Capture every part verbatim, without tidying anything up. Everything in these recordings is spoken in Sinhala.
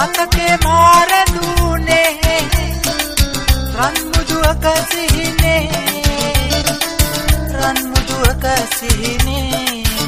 මතකේ මාරදුනේ රන් මුදුවක සිහිනේ රන් මුදුවක සිහිනේ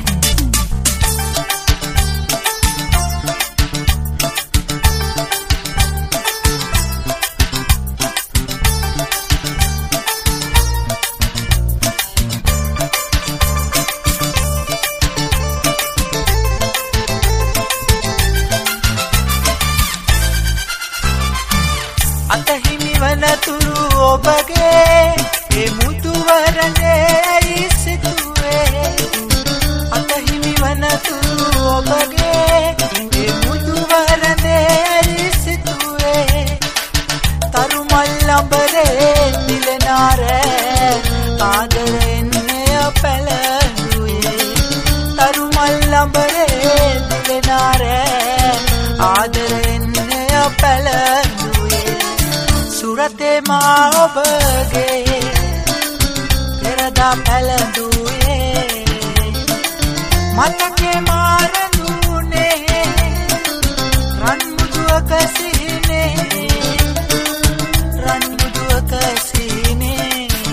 අතහිමි වනතුරු ඔබගේ ඒ මුතුවරනේ ඇයි සිතුවේ අතහිමි වනතුරු ඔබගේ ඒ මුතුවරනේ ඇයි සිතුවේ තරුමල් අඹරේ නිලනාර ආදරෙන් පැලඳුවේ තරුමල් අඹරේ නිලනාර ආදරෙන් පැලඳුවේ සුරතේ මා ඔබගේ පෙරදා පැලඳුවේ මතකේ මාරදුනේ රන් මුදුවක සිහිනේ රන් මුදුවක සිහිනේ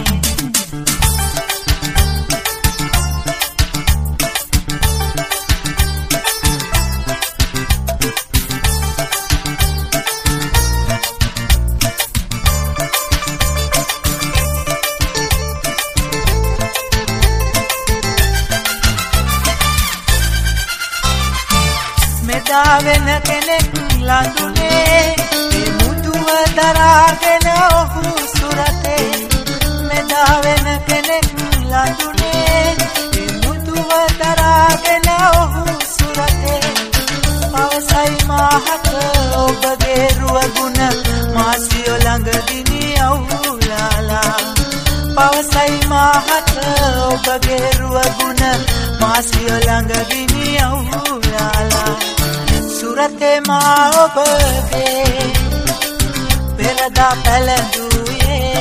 මෙදා වෙන කෙනෙක් ලඳුනේ ඒ මුදුව දරාගෙන ඔහු සුරතේ මෙදා වෙන කෙනෙක් ලඳුනේ ඒ මුදුව දරාගෙන ඔහු සුරතේ පවසයි මාහක ඔබගේ රුවගුණ මාසියෝ ළඟදිනි අවුලාලා පවසයි මාහක ඔබගේ රුවගුණ මාසියෝ ළඟදිනි අවුලාලා සුරතේ මා ඔබගේ පෙරදා පැලඳුවේ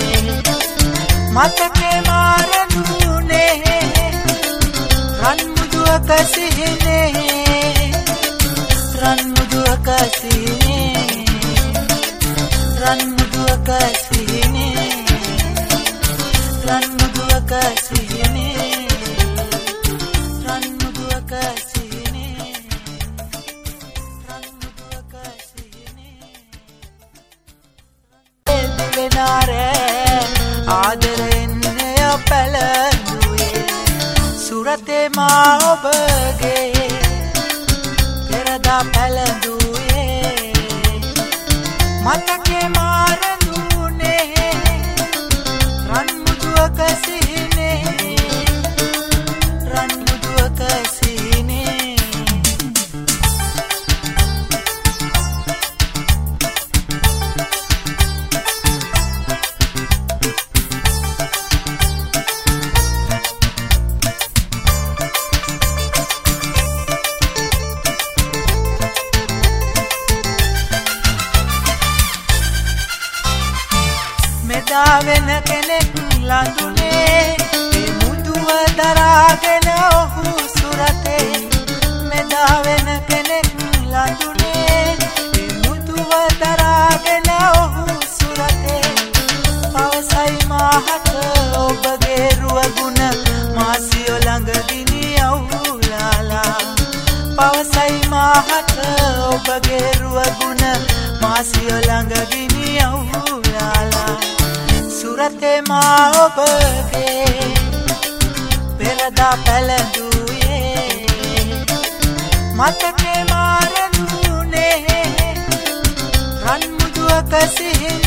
මතකේ මාරදුනේ රන් මුදුවක සිහිනේ රන් මුදුවක සිහිනේ රන් මුදුවක සිහිනේ රන් මුදුවක සිහිනේ රන් මුදුවක සිහිනේ ආදරෙන් පැලඳුවේ සුරතේ මා ඔබගේ පෙරදා පැලඳුවේ මතකේ මාරදුනේ රන් මුදුවක සිහිනේ රන් මුදුවක සිහිනේ මෙදා වෙන කෙනෙක් ලඳුනේ ඒ මුදුව දරාගෙන ඔහු සුරතේ මෙදා වෙන කෙනෙක් ලඳුනේ ඒ මුදුව දරාගෙන ඔහු සුරතේ පවසයි මාහක ඔබගේ රුවගුණ මාසියෝ ළඟදිනි අවුලාලා පවසයි මාහක ඔබගේ රුවගුණ මාසියෝ ළඟදිනි අවුලාලා සුරතේ මා ඔබගේ පෙරදා පැලඳුවේ මතකේ මාරදුනේ රන් මුදුවක සිහිනේ